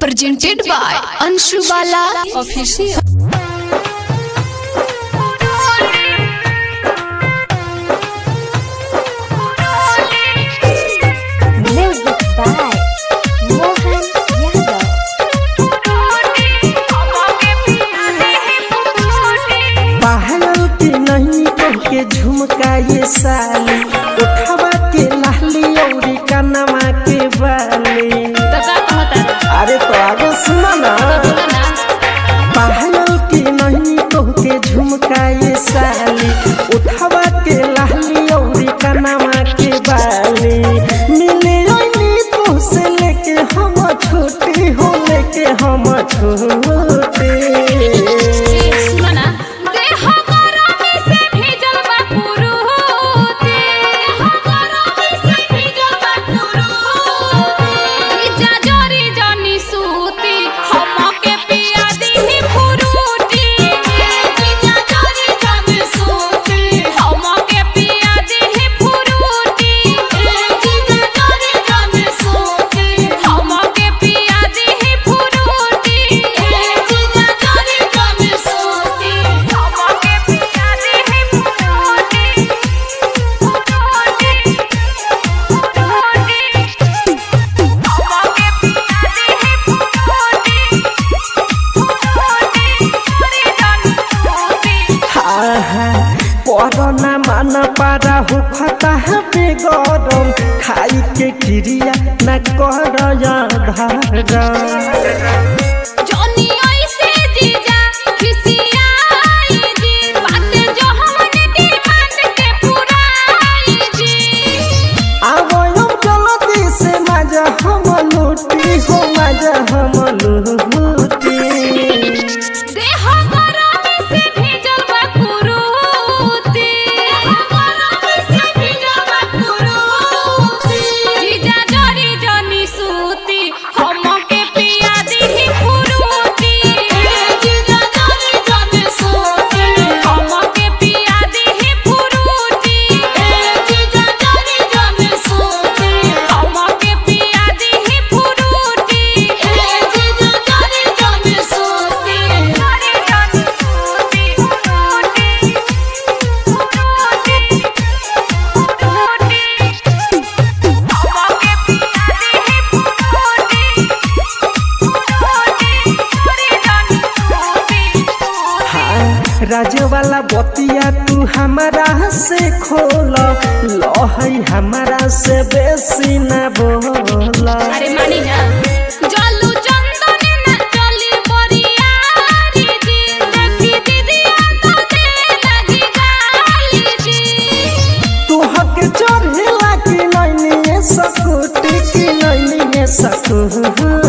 presented by Anshu Bala Official. Music by Mohan Yadav. पायल के नहीं के झुमका ये साली उठावा के लाली और कनमा के बाली। अरे तो आगे सुना ना। पायल के नहीं के झुमका ये साली उठावा के लाली और कनमा के बाली। मिले तो से लेके हम छोटी हो लेके हम छोटे। कोरोना मान पारा हो खता पे गरम खाई के क्रिया न कर धारा। जल्दी से मजा हम लूटी हो मजा हम लूटी। राज वाला बतिया तू हमारा से खोल लो है हमारा से बेसी न बोल। अरे मानी ना जल्लू चंदन ना चली बरियारी जी देखी दीदी तो दे लगी गाली जी। तू हक चढ़ेला कि नहीं सकूटी कि नहीं सकूटी।